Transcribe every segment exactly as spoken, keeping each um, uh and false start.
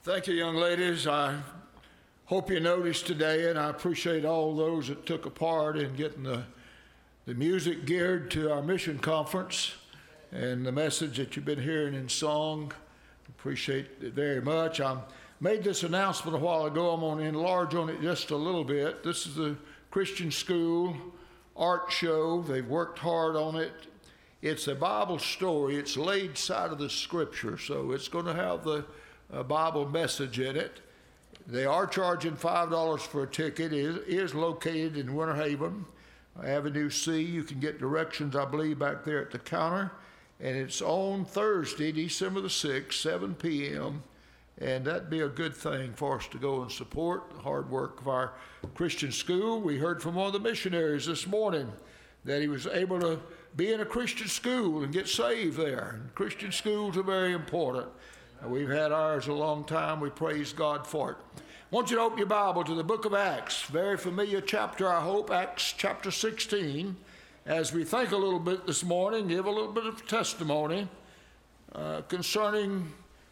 Thank you, young ladies. I hope you noticed today, and I appreciate all those that took a part in getting the, the music geared to our mission conference and the message that you've been hearing in song. Appreciate it very much. I made this announcement a while ago. I'm going to enlarge on it just a little bit. This is the Christian School art show. They've worked hard on it. It's a Bible story. It's laid side of the Scripture, so it's going to have the a Bible message in it. They are charging five dollars for a ticket. It is, is located in Winter Haven, Avenue C. You can get directions, I believe, back there at the counter. And it's on Thursday, December the sixth, seven p.m. And that'd be a good thing for us to go and support the hard work of our Christian school. We heard from one of the missionaries this morning that he was able to be in a Christian school and get saved there. And Christian schools are very important. We've had ours a long time. We praise God for it. I want you to open your Bible to the book of Acts. Very familiar chapter, I hope, Acts chapter sixteen. As we think a little bit this morning, give a little bit of testimony uh, concerning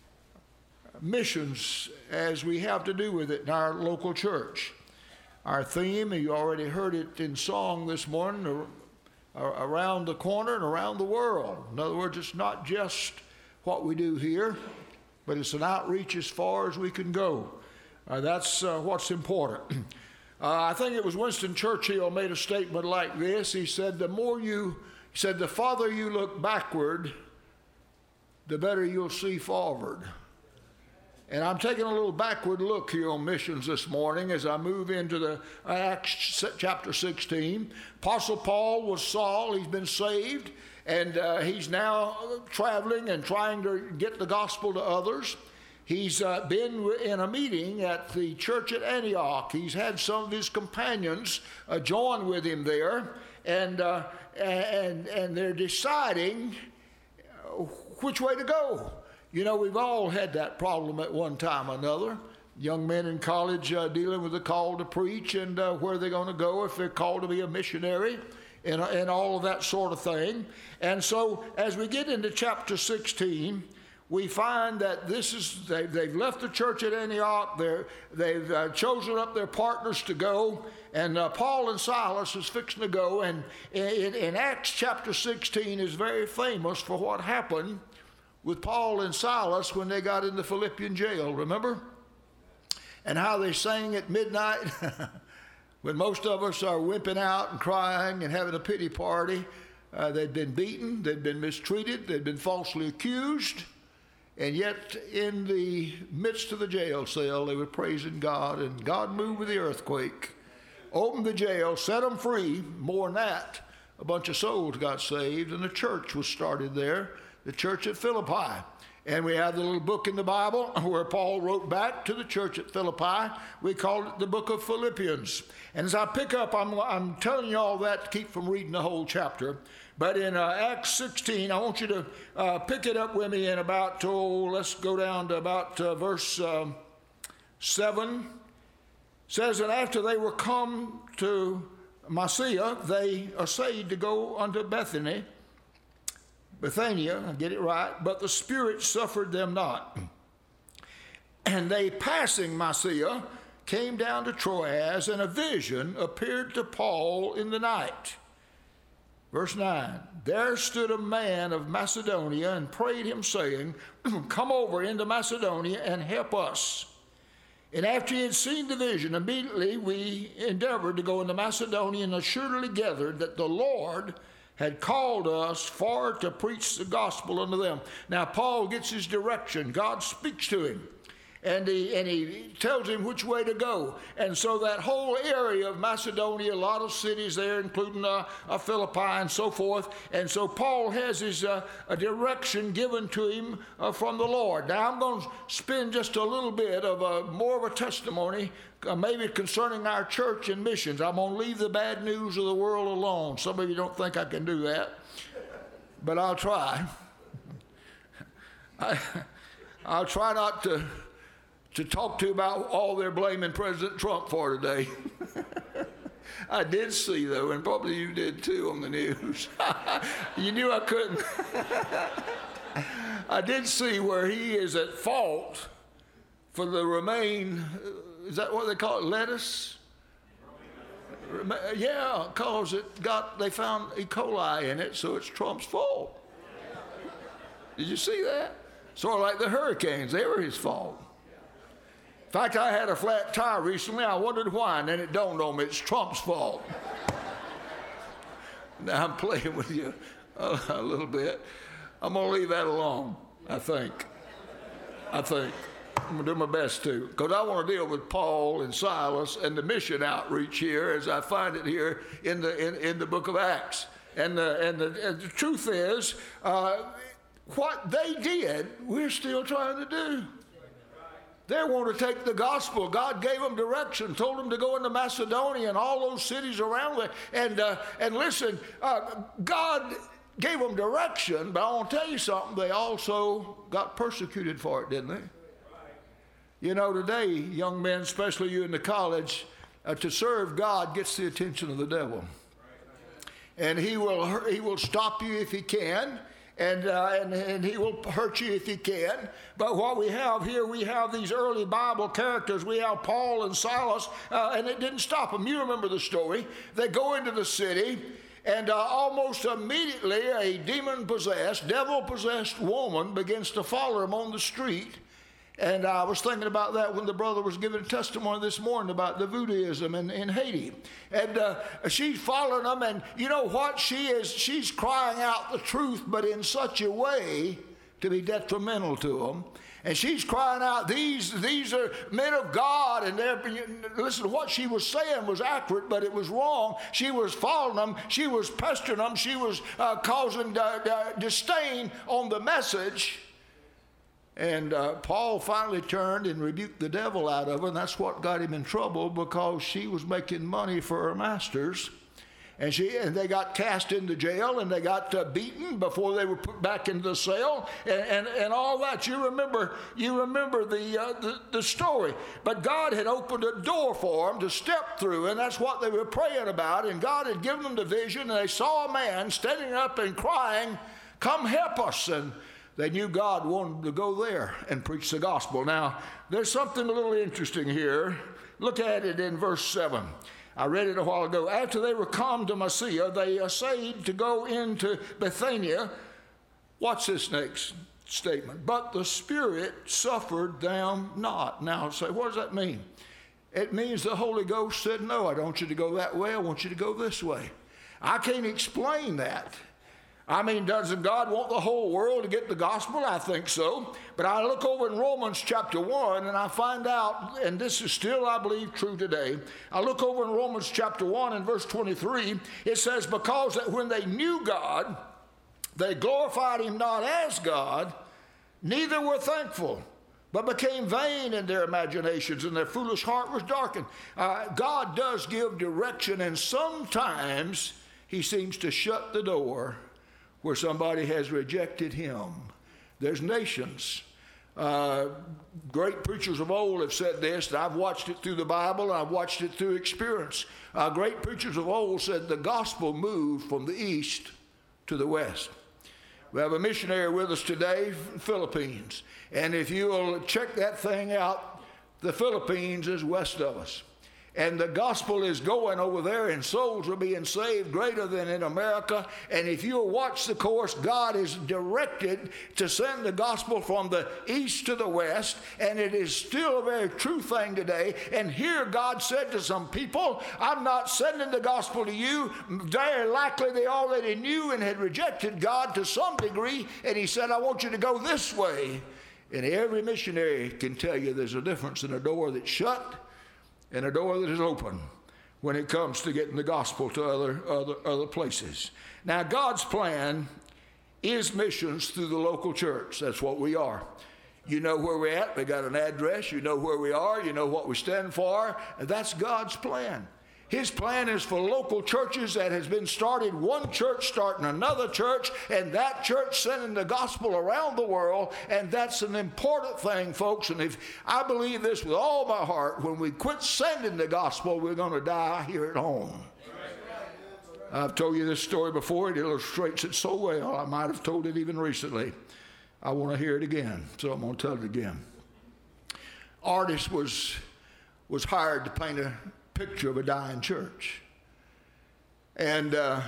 missions as we have to do with it in our local church. Our theme, you already heard it in song this morning, around the corner and around the world. In other words, it's not just what we do here, but it's an outreach as far as we can go. Uh, that's uh, what's important. uh, I think it was Winston Churchill made a statement like this. He said, the more you, he said, the farther you look backward, the better you'll see forward. And I'm taking a little backward look here on missions this morning as I move into the Acts chapter sixteen. Apostle Paul was Saul. He's been saved. And uh, he's now traveling and trying to get the gospel to others. He's uh, been in a meeting at the church at Antioch. He's had some of his companions uh, join with him there, and uh, and and they're deciding which way to go. You know, we've all had that problem at one time or another. Young men in college uh, dealing with the call to preach and uh, where they're going to go if they're called to be a missionary. And, and all of that sort of thing. And so as we get into chapter sixteen, we find that this is, they, they've left the church at Antioch, they're, they've uh, chosen up their partners to go, and uh, Paul and Silas is fixing to go, and in, in Acts chapter sixteen is very famous for what happened with Paul and Silas when they got in the Philippian jail, remember? And how they sang at midnight. When most of us are wimping out and crying and having a pity party, uh, they'd been beaten, they'd been mistreated, they'd been falsely accused, and yet in the midst of the jail cell, they were praising God, and God moved with the earthquake, opened the jail, set them free. More than that, a bunch of souls got saved, and a church was started there, the church at Philippi. And we have the little book in the Bible where Paul wrote back to the church at Philippi. We call it the book of Philippians. And as I pick up, I'm, I'm telling you all that to keep from reading the whole chapter. But in uh, Acts sixteen, I want you to uh, pick it up with me in about, oh, let's go down to about uh, verse um, seven. It says, and after they were come to Mysia, they essayed to go unto Bethany, Bethania, I get it right, but the Spirit suffered them not. And they, passing Mysia, came down to Troas, and a vision appeared to Paul in the night. Verse nine, there stood a man of Macedonia and prayed him, saying, come over into Macedonia and help us. And after he had seen the vision, immediately we endeavored to go into Macedonia, and assuredly gathered that the Lord had called us for to preach the gospel unto them. Now, Paul gets his direction. God speaks to him, and he, and he tells him which way to go. And so that whole area of Macedonia, a lot of cities there, including uh, uh, Philippi and so forth. And so Paul has his uh, a direction given to him uh, from the Lord. Now, I'm going to spend just a little bit of a, more of a testimony Uh, maybe concerning our church and missions. I'm going to leave the bad news of the world alone. Some of you don't think I can do that, but I'll try. I, I'll try not to, to talk to you about all they're blaming President Trump for today. I did see, though, and probably you did too on the news. You knew I couldn't. I did see where he is at fault for the romaine, is that what they call it, lettuce? Yeah, because it got, they found E. coli in it, so it's Trump's fault. Did you see that? Sort of like the hurricanes, they were his fault. In fact, I had a flat tire recently. I wondered why, and then it dawned on me, it's Trump's fault. Now I'm playing with you a, a little bit. I'm going to leave that alone, I think. I think. I'm going to do my best to, because I want to deal with Paul and Silas and the mission outreach here as I find it here in the in, in the book of Acts. And the, and the, and the truth is, uh, what they did, we're still trying to do. They want to take the gospel. God gave them direction, told them to go into Macedonia and all those cities around there. And, uh, and listen, uh, God gave them direction, but I want to tell you something, they also got persecuted for it, didn't they? You know, today, young men, especially you in the college, uh, to serve God gets the attention of the devil. And he will he will stop you if he can, and, uh, and, and he will hurt you if he can. But what we have here, we have these early Bible characters. We have Paul and Silas, uh, and it didn't stop them. You remember the story. They go into the city, and uh, almost immediately a demon-possessed, devil-possessed woman begins to follow them on the street. And I was thinking about that when the brother was giving testimony this morning about the voodooism in, in Haiti. And uh, she's following them, and you know what? She is, she's crying out the truth, but in such a way to be detrimental to them. And she's crying out, these, these are men of God, and they're, listen, what she was saying was accurate, but it was wrong. She was following them. She was pestering them. She was uh, causing uh, uh, disdain on the message. And uh, Paul finally turned and rebuked the devil out of her, and that's what got him in trouble, because she was making money for her masters. And, she, and they got cast into jail, and they got uh, beaten before they were put back into the cell, and, and, and all that. You remember, you remember the, uh, the, the story. But God had opened a door for them to step through, and that's what they were praying about. And God had given them the vision, and they saw a man standing up and crying, "Come help us." And they knew God wanted to go there and preach the gospel. Now, there's something a little interesting here. Look at it in verse seven. I read it a while ago. After they were come to Mysia, they essayed to go into Bithynia. What's this next statement? But the Spirit suffered them not. Now, say, what does that mean? It means the Holy Ghost said, no, I don't want you to go that way. I want you to go this way. I can't explain that. I mean, doesn't God want the whole world to get the gospel? I think so. But I look over in Romans chapter one, and I find out, and this is still, I believe, true today. I look over in Romans chapter one and verse twenty-three. It says, because that when they knew God, they glorified him not as God, neither were thankful, but became vain in their imaginations, and their foolish heart was darkened. Uh, God does give direction, and sometimes he seems to shut the door where somebody has rejected him. There's nations. Uh, great preachers of old have said this, and I've watched it through the Bible, and I've watched it through experience. Uh, great preachers of old said the gospel moved from the east to the west. We have a missionary with us today from the Philippines, and if you will check that thing out, the Philippines is west of us. And the gospel is going over there, and souls are being saved greater than in America. And if you'll watch the course, God is directed to send the gospel from the east to the west. And it is still a very true thing today. And here God said to some people, I'm not sending the gospel to you. Very likely they already knew and had rejected God to some degree. And he said, I want you to go this way. And every missionary can tell you there's a difference in a door that's shut and a door that is open when it comes to getting the gospel to other, other, other places. Now, God's plan is missions through the local church. That's what we are. You know where we're at. We got an address. You know where we are. You know what we stand for. And that's God's plan. His plan is for local churches that has been started, one church starting another church, and that church sending the gospel around the world, and that's an important thing, folks. And if I believe this with all my heart, when we quit sending the gospel, we're going to die here at home. I've told you this story before. It illustrates it so well. I might have told it even recently. I want to hear it again, so I'm going to tell it again. artist was, was hired to paint a picture of a dying church. And uh,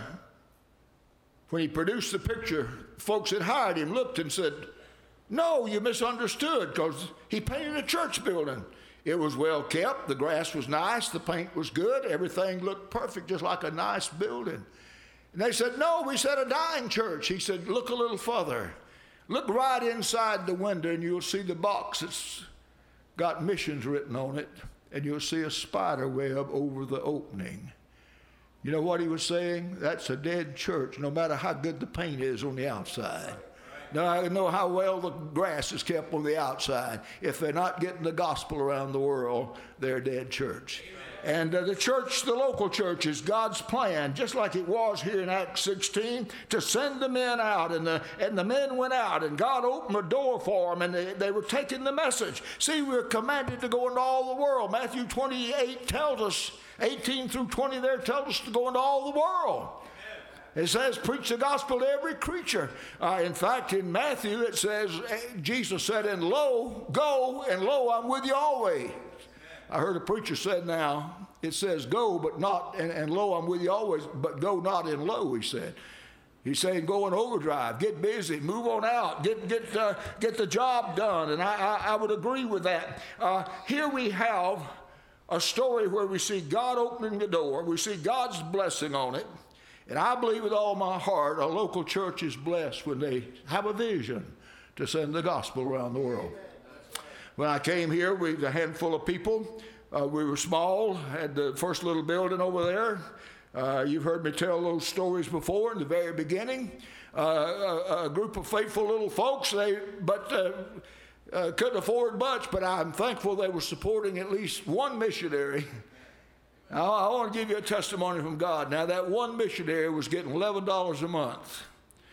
when he produced the picture, folks that hired him looked and said, "No, you misunderstood, because he painted a church building. It was well kept, the grass was nice, the paint was good, everything looked perfect, just like a nice building." And they said, "No, we said a dying church." He said, "Look a little further. Look right inside the window and you'll see the box that's got missions written on it, and you'll see a spider web over the opening." You know what he was saying? That's a dead church, no matter how good the paint is on the outside. No, I know how well the grass is kept on the outside. If they're not getting the gospel around the world, they're a dead church. And uh, the church, the local church, is God's plan, just like it was here in Acts sixteen, to send the men out. And the, and the men went out, and God opened the door for them, and they, they were taking the message. See, we're commanded to go into all the world. Matthew twenty-eight tells us, eighteen through twenty there tells us to go into all the world. It says, preach the gospel to every creature. Uh, in fact, in Matthew, it says, Jesus said, "And lo, go, and lo, I'm with you always." I heard a preacher said now, it says go, but not, and, and lo, I'm with you always, but go not in low, he said. He's saying go in overdrive, get busy, move on out, get get uh, get the job done. And I, I, I would agree with that. Uh, here we have a story where we see God opening the door, we see God's blessing on it. And I believe with all my heart a local church is blessed when they have a vision to send the gospel around the world. When I came here, we had a handful of people. Uh, we were small, had the first little building over there. Uh, you've heard me tell those stories before in the very beginning. Uh, a, a group of faithful little folks, they but uh, uh, couldn't afford much, but I'm thankful they were supporting at least one missionary. Now, I want to give you a testimony from God. Now, that one missionary was getting eleven dollars a month.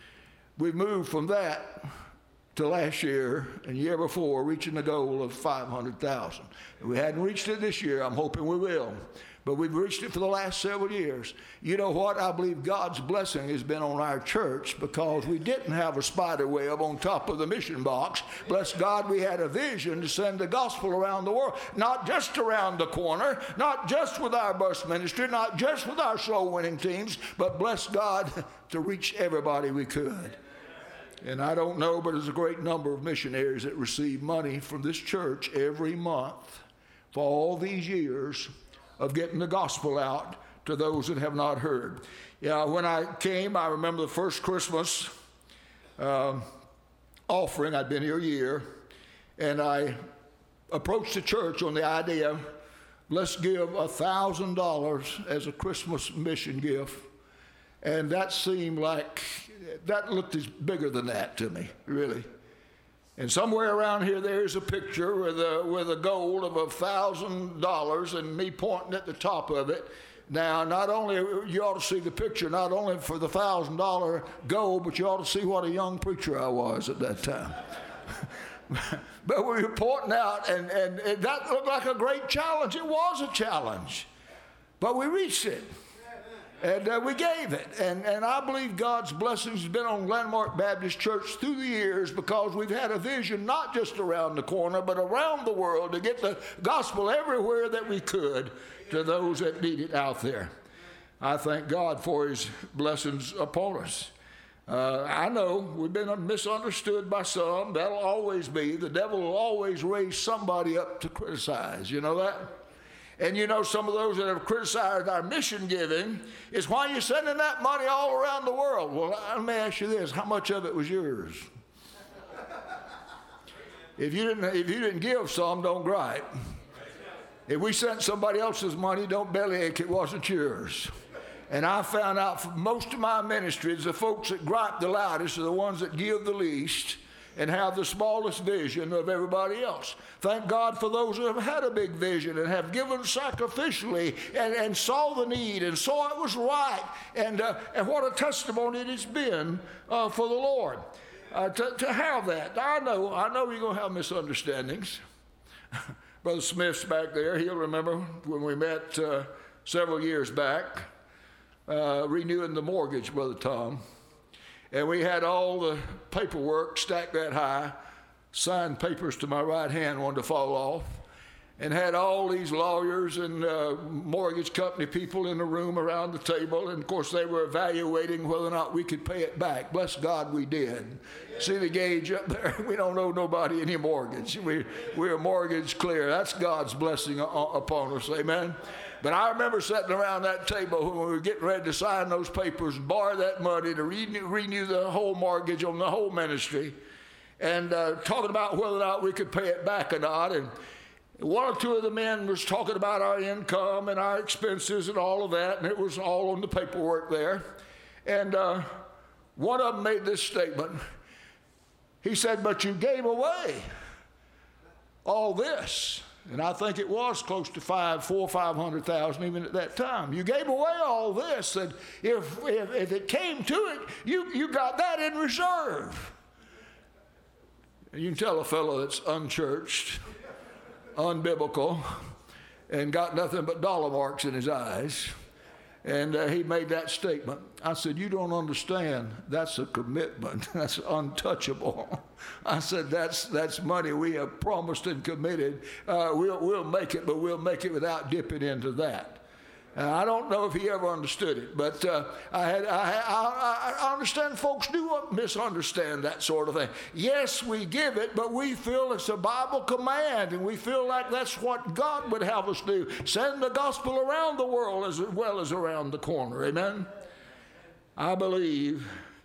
We moved from that to last year and the year before, reaching the goal of five hundred thousand. We hadn't reached it this year. I'm hoping we will. But we've reached it for the last several years. You know what? I believe God's blessing has been on our church because we didn't have a spider web on top of the mission box. Bless God, we had a vision to send the gospel around the world, not just around the corner, not just with our bus ministry, not just with our soul winning teams, but bless God to reach everybody we could. And I don't know, but there's a great number of missionaries that receive money from this church every month for all these years of getting the gospel out to those that have not heard. Yeah, when I came, I remember the first Christmas um, offering. I'd been here a year, and I approached the church on the idea, let's give a thousand dollars as a Christmas mission gift. And that seemed like, that looked as bigger than that to me, really. And somewhere around here, there's a picture with a, with a gold of a thousand dollars and me pointing at the top of it. Now, not only, you ought to see the picture, not only for the thousand dollar gold, but you ought to see what a young preacher I was at that time. But we were pointing out, and, and, and that looked like a great challenge. It was a challenge, but we reached it. And uh, we gave it. And, and I believe God's blessings have been on Landmark Baptist Church through the years because we've had a vision not just around the corner, but around the world to get the gospel everywhere that we could to those that need it out there. I thank God for his blessings upon us. Uh, I know we've been misunderstood by some. That'll always be. The devil will always raise somebody up to criticize. You know that? And you know, some of those that have criticized our mission giving is why you're sending that money all around the world. Well, let me ask you this, how much of it was yours? If you didn't, if you didn't give some, don't gripe. If we sent somebody else's money, don't bellyache, it wasn't yours. And I found out from most of my ministries, the folks that gripe the loudest are the ones that give the least and have the smallest vision of everybody else. Thank God for those who have had a big vision and have given sacrificially and, and saw the need and saw it was right. And, uh, and what a testimony it has been uh, for the Lord uh, to, to have that. I know, I know you're going to have misunderstandings. Brother Smith's back there. He'll remember when we met uh, several years back, uh, renewing the mortgage, Brother Tom. And we had all the paperwork stacked that high, signed papers to my right hand wanted to fall off. and had all these lawyers and uh, mortgage company people in the room around the table. And, of course, they were evaluating whether or not we could pay it back. Bless God, we did. See the gauge up there? We don't owe nobody any mortgage. We, we're mortgage clear. That's God's blessing upon us. Amen? But I remember sitting around that table when we were getting ready to sign those papers and borrow that money to renew, renew the whole mortgage on the whole ministry, and uh, talking about whether or not we could pay it back or not. And one or two of the men was talking about our income and our expenses and all of that, and it was all on the paperwork there. And uh, one of them made this statement. He said, "But you gave away all this." And I think it was close to five, four, five hundred thousand even at that time. You gave away all this, and if if, if it came to it, you you got that in reserve. And you can tell a fellow that's unchurched, unbiblical, and got nothing but dollar marks in his eyes. And uh, he made that statement. I said, "You don't understand. That's a commitment. That's untouchable." I said, that's that's money we have promised and committed. Uh, we'll, we'll make it, but we'll make it without dipping into that. And I don't know if he ever understood it, but uh, I, had, I, I, I understand folks do misunderstand that sort of thing. Yes, we give it, but we feel it's a Bible command, and we feel like that's what God would have us do. Send the gospel around the world as well as around the corner. Amen? I believe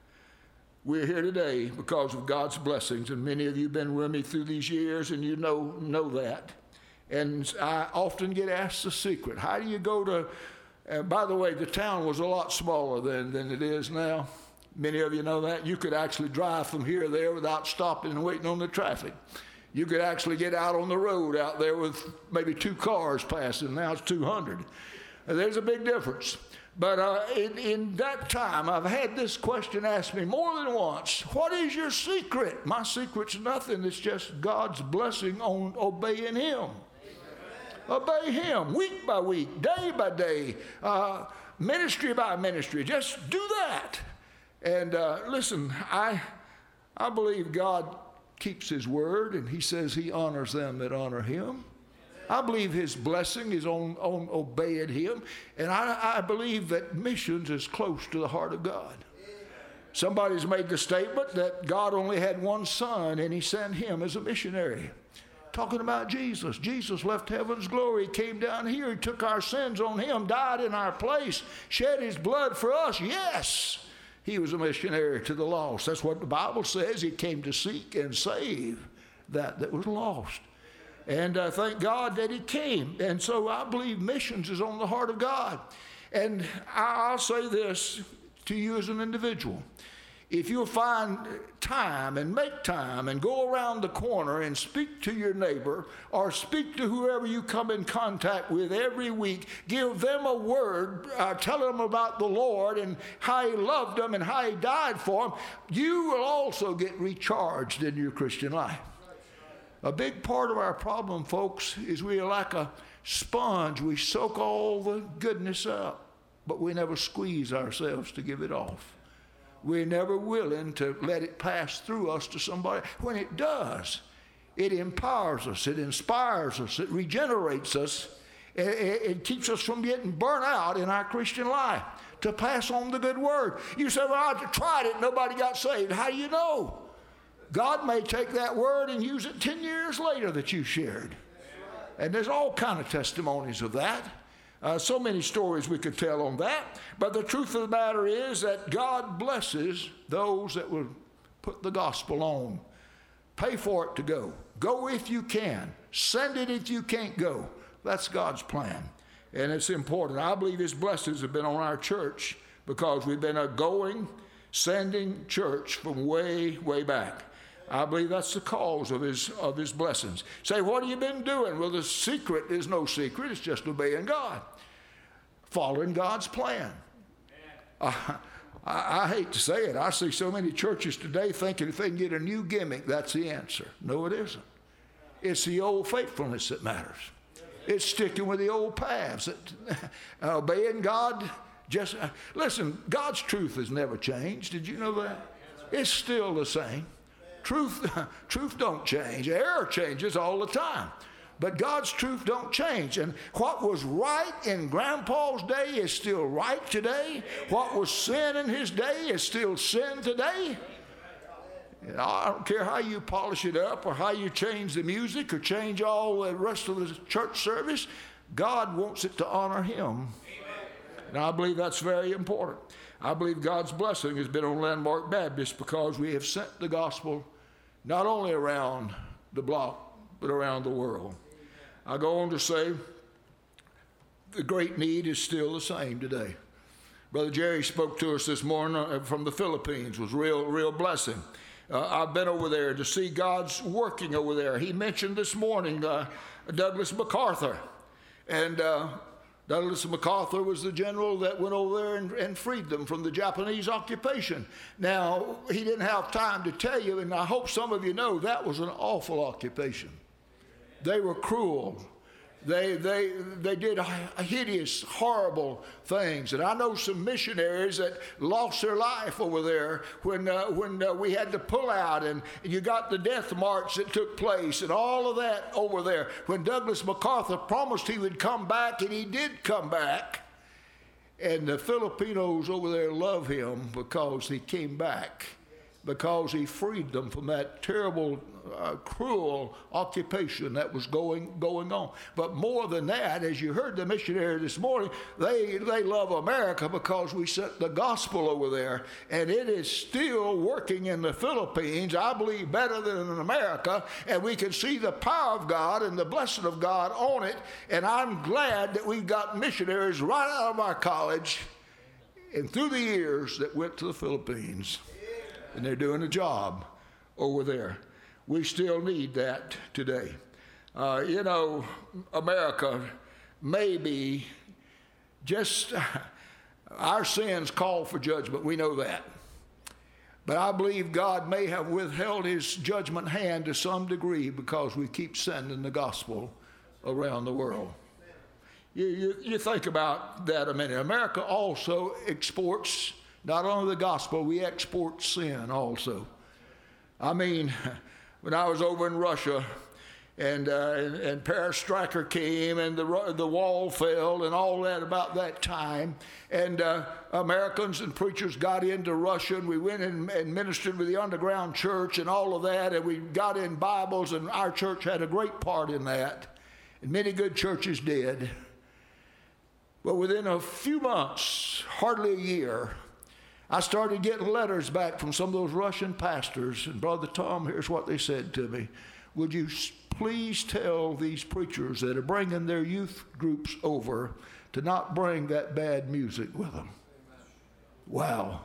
we're here today because of God's blessings, and many of you have been with me through these years, and you know know that. And I often get asked the secret. How do you go to, uh, by the way, the town was a lot smaller then than it is now. Many of you know that. You could actually drive from here to there without stopping and waiting on the traffic. You could actually get out on the road out there with maybe two cars passing. Now it's two hundred. And there's a big difference. But uh, in, in that time, I've had this question asked me more than once. What is your secret? My secret's nothing. It's just God's blessing on obeying Him. Obey Him week by week, day by day, uh, ministry by ministry. Just do that. And uh, listen, I, I believe God keeps His word, and He says He honors them that honor Him. I believe His blessing is on, on obeying Him, and I, I believe that missions is close to the heart of God. Somebody's made the statement that God only had one son, and He sent Him as a missionary. Talking about Jesus. Jesus left heaven's glory, came down here, He took our sins on Him, died in our place, shed His blood for us. Yes, He was a missionary to the lost. That's what the Bible says. He came to seek and save that that was lost. And uh, thank God that He came. And so I believe missions is on the heart of God. And I'll say this to you as an individual. If you'll find time and make time and go around the corner and speak to your neighbor or speak to whoever you come in contact with every week, give them a word, uh, tell them about the Lord and how He loved them and how He died for them, you will also get recharged in your Christian life. A big part of our problem, folks, is we are like a sponge. We soak all the goodness up, but we never squeeze ourselves to give it off. We're never willing to let it pass through us to somebody. When it does, it empowers us, it inspires us, it regenerates us, it, it, it keeps us from getting burnt out in our Christian life to pass on the good word. You say, "Well, I tried it, nobody got saved." How do you know? God may take that word and use it ten years later that you shared. And there's all kind of testimonies of that. Uh, so many stories we could tell on that. But the truth of the matter is that God blesses those that will put the gospel on. Pay for it to go. Go if you can. Send it if you can't go. That's God's plan. And it's important. I believe His blessings have been on our church because we've been a going, sending church from way, way back. I believe that's the cause of his of his blessings. Say, what have you been doing? Well, the secret is no secret. It's just obeying God, following God's plan. Uh, I, I hate to say it. I see so many churches today thinking if they can get a new gimmick, that's the answer. No, it isn't. It's the old faithfulness that matters. It's sticking with the old paths. It, uh, obeying God. Just uh, listen. God's truth has never changed. Did you know that? It's still the same. Truth, truth don't change. Error changes all the time. But God's truth don't change. And what was right in Grandpa's day is still right today. What was sin in his day is still sin today. And I don't care how you polish it up or how you change the music or change all the rest of the church service. God wants it to honor him. And I believe that's very important. I believe God's blessing has been on Landmark Baptist because we have sent the gospel not only around the block, but around the world. I go on to say the great need is still the same today. Brother Jerry spoke to us this morning from the Philippines. It was a real, real blessing. Uh, I've been over there to see God's working over there. He mentioned this morning uh, Douglas MacArthur. And uh, Douglas MacArthur was the general that went over there and, and freed them from the Japanese occupation. Now, he didn't have time to tell you, and I hope some of you know, that was an awful occupation. They were cruel. They, they, they did hideous, horrible things. And I know some missionaries that lost their life over there when, uh, when uh, we had to pull out, and, and you got the death march that took place and all of that over there. When Douglas MacArthur promised he would come back, and he did come back. And the Filipinos over there love him because he came back, because he freed them from that terrible, uh, cruel occupation that was going going on. But more than that, as you heard the missionary this morning, they, they love America because we sent the gospel over there, and it is still working in the Philippines, I believe, better than in America, and we can see the power of God and the blessing of God on it, and I'm glad that we've got missionaries right out of our college and through the years that went to the Philippines. And they're doing a job over there. We still need that today. Uh, you know, America may be just, our sins call for judgment. We know that. But I believe God may have withheld his judgment hand to some degree because we keep sending the gospel around the world. You, you, you think about that a minute. America also exports not only the gospel, we export sin also. I mean, when I was over in Russia, and uh, and, and Perestroika came, and the the wall fell, and all that about that time, and uh, Americans and preachers got into Russia, and we went in and ministered with the underground church and all of that, and we got in Bibles, and our church had a great part in that, and many good churches did. But within a few months, hardly a year, I started getting letters back from some of those Russian pastors, and Brother Tom, here's what they said to me. Would you please tell these preachers that are bringing their youth groups over to not bring that bad music with them? Wow.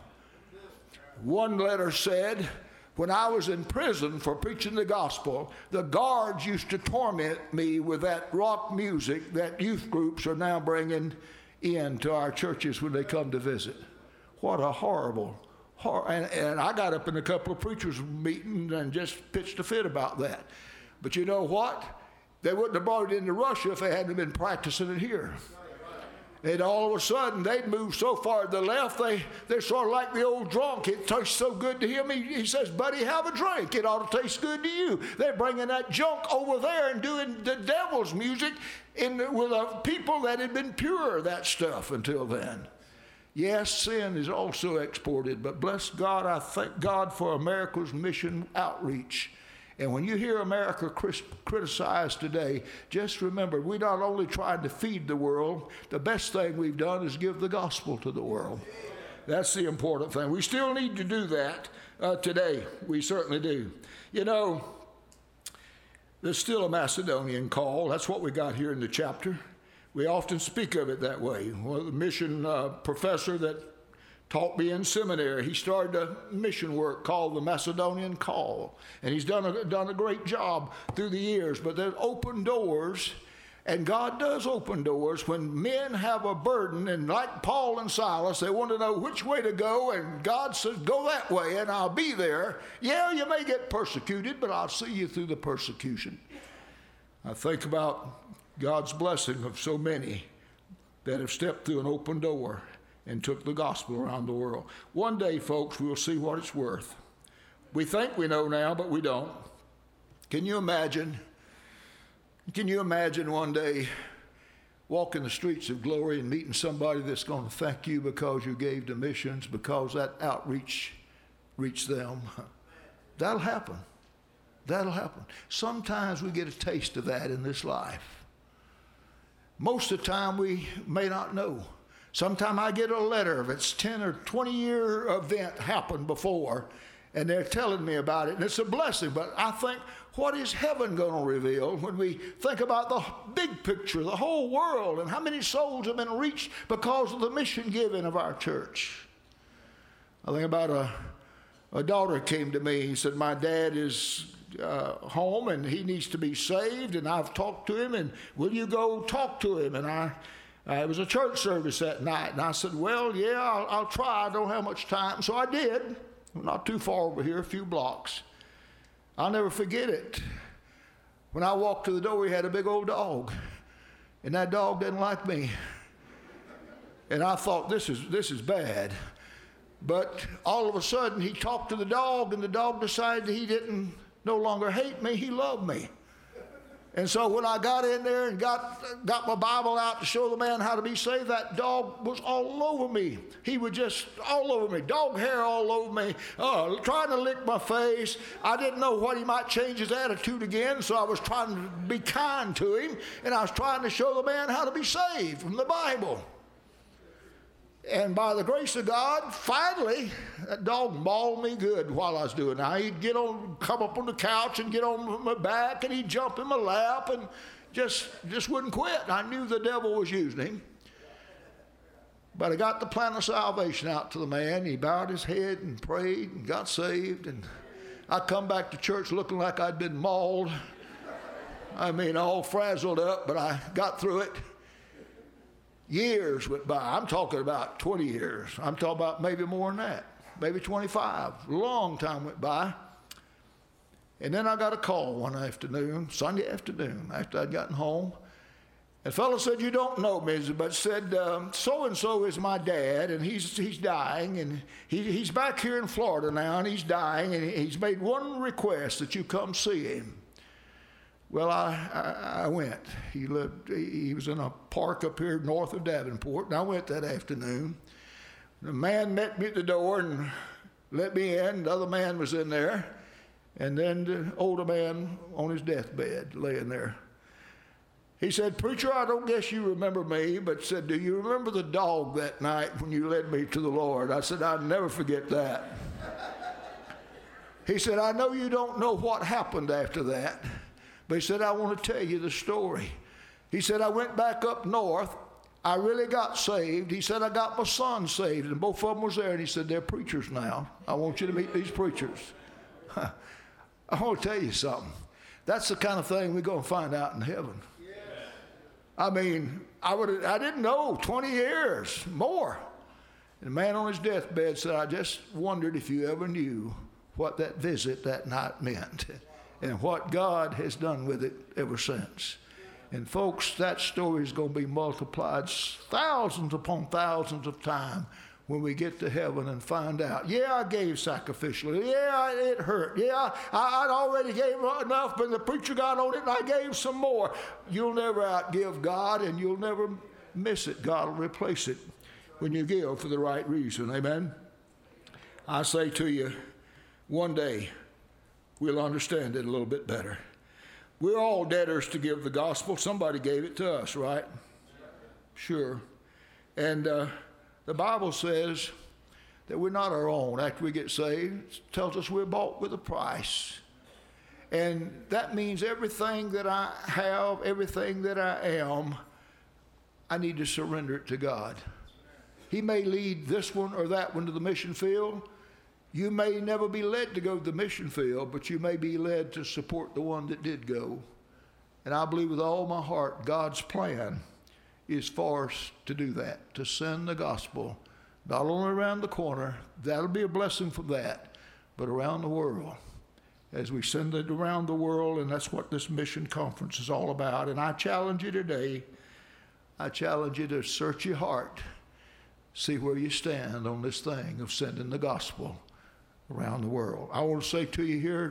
One letter said, when I was in prison for preaching the gospel, the guards used to torment me with that rock music that youth groups are now bringing in to our churches when they come to visit. What a horrible, hor- and, and I got up in a couple of preachers' meetings and just pitched a fit about that. But you know what? They wouldn't have brought it into Russia if they hadn't been practicing it here. And all of a sudden, they'd moved so far to the left, they, they're sort of like the old drunk. It tastes so good to him, he, he says, buddy, have a drink. It ought to taste good to you. They're bringing that junk over there and doing the devil's music in the, with uh, people that had been pure, that stuff until then. Yes, sin is also exported, but bless God, I thank God for America's mission outreach. And when you hear America criticized today, just remember, we're not only trying to feed the world, the best thing we've done is give the gospel to the world. That's the important thing. We still need to do that uh, today. We certainly do. You know, there's still a Macedonian call. That's what we got here in the chapter. We often speak of it that way. Well, the mission uh, professor that taught me in seminary, he started a mission work called the Macedonian Call. And he's done a, done a great job through the years. But there's open doors, and God does open doors when men have a burden. And like Paul and Silas, they want to know which way to go. And God says, go that way, and I'll be there. Yeah, you may get persecuted, but I'll see you through the persecution. I think about God's blessing of so many that have stepped through an open door and took the gospel around the world. One day, folks, we'll see what it's worth. We think we know now, but we don't. Can you imagine Can you imagine one day walking the streets of glory and meeting somebody that's going to thank you because you gave to missions, because that outreach reached them? That'll happen. That'll happen. Sometimes we get a taste of that in this life. Most of the time we may not know. Sometimes I get a letter if it's ten or twenty year event happened before, and they're telling me about it, and it's a blessing. But I think, what is heaven going to reveal when we think about the big picture, the whole world, and how many souls have been reached because of the mission giving of our church? I think about a, a daughter came to me and said, my dad is uh, home and he needs to be saved, and I've talked to him, and will you go talk to him? And I, uh, it was a church service that night, and I said, well, yeah, I'll, I'll try. I don't have much time. So I did. Not too far over here, a few blocks. I'll never forget it. When I walked to the door, he had a big old dog, and that dog didn't like me. And I thought, this is this is bad. But all of a sudden, he talked to the dog, and the dog decided he didn't no longer hate me, he loved me. And so when I got in there and got got my Bible out to show the man how to be saved, that dog was all over me. He was just all over me, dog hair all over me, uh, trying to lick my face. I didn't know what he might change his attitude again, so I was trying to be kind to him, and I was trying to show the man how to be saved from the Bible. And by the grace of God, finally, that dog mauled me good while I was doing it. Now, he'd get on, come up on the couch and get on my back, and he'd jump in my lap and just, just wouldn't quit. I knew the devil was using him. But I got the plan of salvation out to the man. He bowed his head and prayed and got saved. And I come back to church looking like I'd been mauled. I mean, all frazzled up, but I got through it. Years went by. I'm talking about twenty years. I'm talking about maybe more than that, maybe twenty-five. A long time went by. And then I got a call one afternoon, Sunday afternoon, after I'd gotten home. And a fellow said, you don't know me, but said, um, so-and-so is my dad, and he's he's dying, and he, he's back here in Florida now, and he's dying, and he's made one request, that you come see him. Well, I, I, I went. He lived. He was in a park up here north of Davenport, and I went that afternoon. The man met me at the door and let me in. The other man was in there, and then the older man on his deathbed laying there. He said, preacher, I don't guess you remember me, but said, do you remember the dog that night when you led me to the Lord? I said, I'll never forget that. He said, I know you don't know what happened after that. But he said, I want to tell you the story. He said, I went back up north. I really got saved. He said, I got my son saved, and both of them was there. And he said, they're preachers now. I want you to meet these preachers. I want to tell you something. That's the kind of thing we're going to find out in heaven. Yes. I mean, I would I didn't know, twenty years, more. And the man on his deathbed said, I just wondered if you ever knew what that visit that night meant, and what God has done with it ever since. And folks, that story is going to be multiplied thousands upon thousands of times when we get to heaven and find out, yeah, I gave sacrificially. Yeah, it hurt. Yeah, I, I'd already gave enough, but the preacher got on it and I gave some more. You'll never outgive God, and you'll never miss it. God will replace it when you give for the right reason. Amen? I say to you, one day, we'll understand it a little bit better. We're all debtors to give the gospel. Somebody gave it to us, right? Sure. And uh, the Bible says that we're not our own. After we get saved, it tells us we're bought with a price. And that means everything that I have, everything that I am, I need to surrender it to God. He may lead this one or that one to the mission field. You may never be led to go to the mission field, but you may be led to support the one that did go. And I believe with all my heart, God's plan is for us to do that, to send the gospel, not only around the corner, that'll be a blessing for that, but around the world. As we send it around the world, and that's what this mission conference is all about. And I challenge you today, I challenge you to search your heart, see where you stand on this thing of sending the gospel around the world. I want to say to you here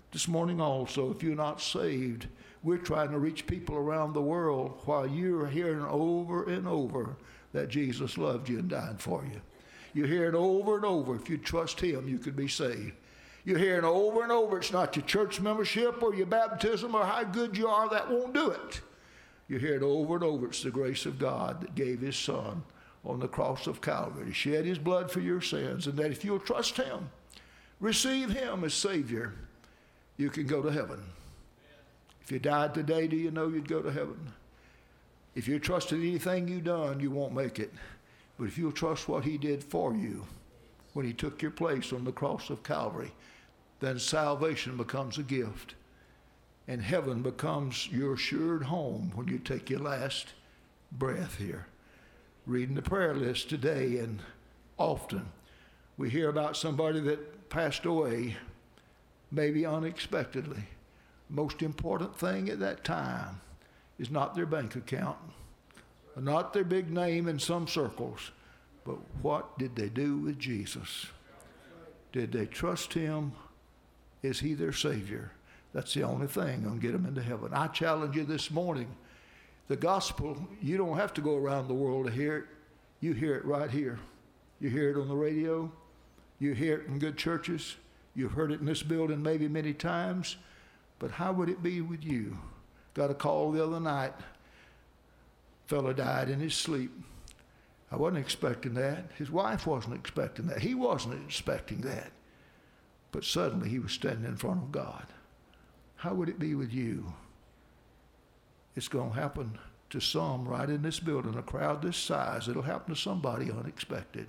This morning also, if you're not saved, we're trying to reach people around the world while you're hearing over and over that Jesus loved you and died for you. You're hearing over and over, if you trust him, you could be saved. You're hearing over and over, it's not your church membership or your baptism or how good you are, that won't do it. You're hearing over and over, it's the grace of God that gave his son on the cross of Calvary to shed his blood for your sins, and that if you'll trust him, receive him as Savior, you can go to heaven. If you died today, do you know you'd go to heaven? If you trusted anything you've done, you won't make it. But if you'll trust what he did for you when he took your place on the cross of Calvary, then salvation becomes a gift. And heaven becomes your assured home when you take your last breath here. Reading the prayer list today, and often we hear about somebody that passed away, maybe unexpectedly. Most important thing at that time is not their bank account, not their big name in some circles, but what did they do with Jesus? Did they trust him? Is he their Savior? That's the only thing that'll get them into heaven. I challenge you this morning, the gospel, you don't have to go around the world to hear it. You hear it right here. You hear it on the radio. You hear it in good churches. You've heard it in this building maybe many times. But how would it be with you? Got a call the other night. Fella died in his sleep. I wasn't expecting that. His wife wasn't expecting that. He wasn't expecting that. But suddenly he was standing in front of God. How would it be with you? It's going to happen to some right in this building, a crowd this size. It'll happen to somebody unexpected.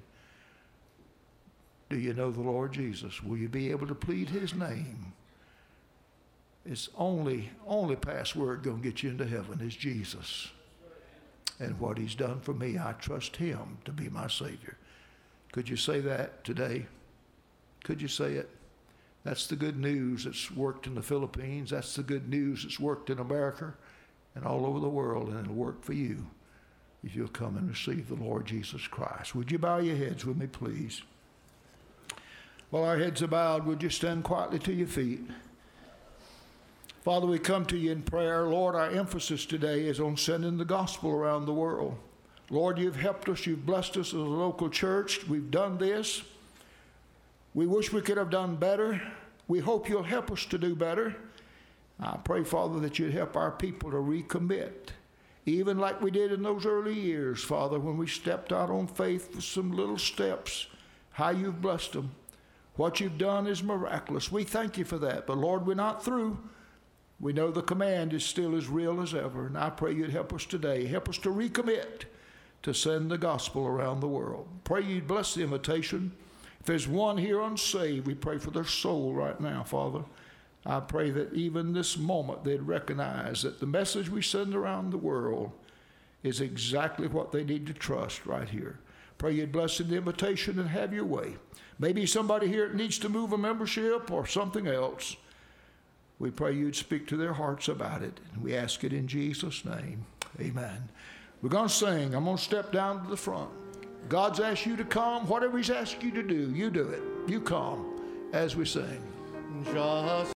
Do you know the Lord Jesus? Will you be able to plead his name? It's only, only password going to get you into heaven is Jesus. And what he's done for me, I trust him to be my Savior. Could you say that today? Could you say it? That's the good news that's worked in the Philippines. That's the good news that's worked in America and all over the world, and it'll work for you if you'll come and receive the Lord Jesus Christ. Would you bow your heads with me, please? While our heads are bowed, would you stand quietly to your feet? Father, we come to you in prayer. Lord, our emphasis today is on sending the gospel around the world. Lord, you've helped us. You've blessed us as a local church. We've done this. We wish we could have done better. We hope you'll help us to do better. I pray, Father, that you'd help our people to recommit, even like we did in those early years, Father, when we stepped out on faith with some little steps, how you've blessed them. What you've done is miraculous. We thank you for that. But, Lord, we're not through. We know the command is still as real as ever, and I pray you'd help us today. Help us to recommit to send the gospel around the world. Pray you'd bless the invitation. If there's one here unsaved, we pray for their soul right now, Father. I pray that even this moment they'd recognize that the message we send around the world is exactly what they need to trust right here. Pray you'd bless the invitation and have your way. Maybe somebody here needs to move a membership or something else. We pray you'd speak to their hearts about it. And we ask it in Jesus' name. Amen. We're going to sing. I'm going to step down to the front. God's asked you to come. Whatever he's asked you to do, you do it. You come as we sing. Just